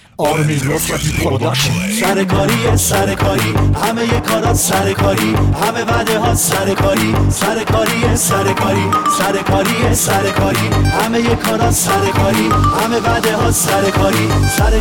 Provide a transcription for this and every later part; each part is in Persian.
آرمین رفعتی پروداکشن. سرکاری همه ی کارات سرکاری، همه وعده ها سرکاری همه ی کارات سرکاری، همه وعده ها سرکاری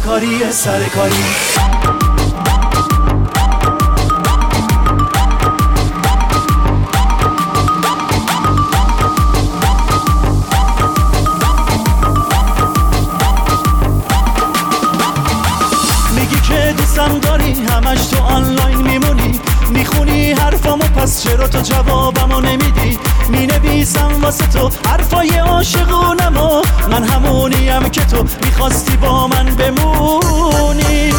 دوستم داری همش تو آنلاین میمونی، میخونی حرفامو پس چرا تو جوابمو نمیدی؟ مینویسم واسه تو حرفای عاشقونمو، من همونیم که تو میخواستی با من بمونی.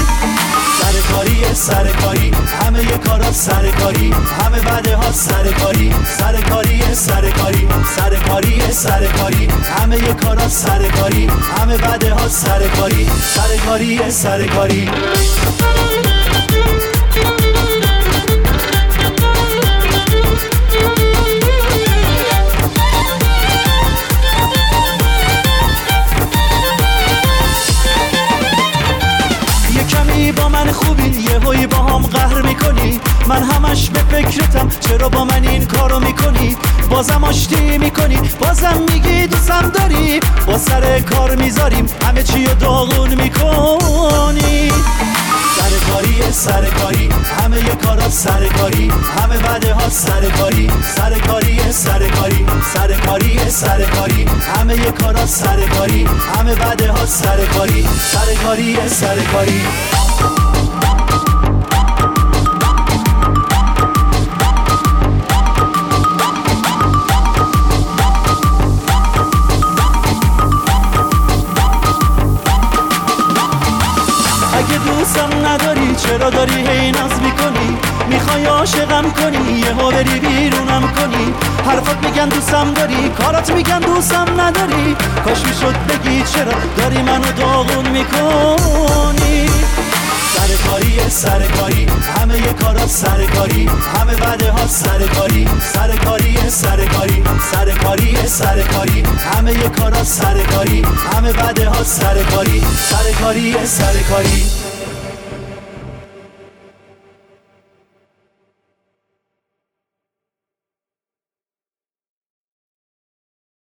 سرکاری همه ی کارات سرکاری، همه وعده ها سرکاری همه ی کارات سرکاری، همه وعده ها سرکاری با من خوبی یه هایی با هم قهر میکنی، من همش به فکرتم چرا با من این کارو میکنی؟ بازم آشتی میکنی، بازم میگی دوستم داری، با سر کار میذاریم همه چی رو داغون میکنی. سرکاری همه ی کارات سرکاری، همه وعده ها سرکاری همه ی کارات سرکاری، همه وعده ها سرکاری اگه دوستم نداری چرا داری هی ناز میکنی؟ میخوای عاشقم کنی یهو بری بیرونم کنی؟ حرفات میگن دوستم داری، کارات میگن دوستم نداری، کاش میشد بگی چرا داری منو داغون میکنی. سرکاری همه ی کارات سرکاری، همه وعده ها سرکاری همه ی کارات سرکاری، همه وعده ها سرکاری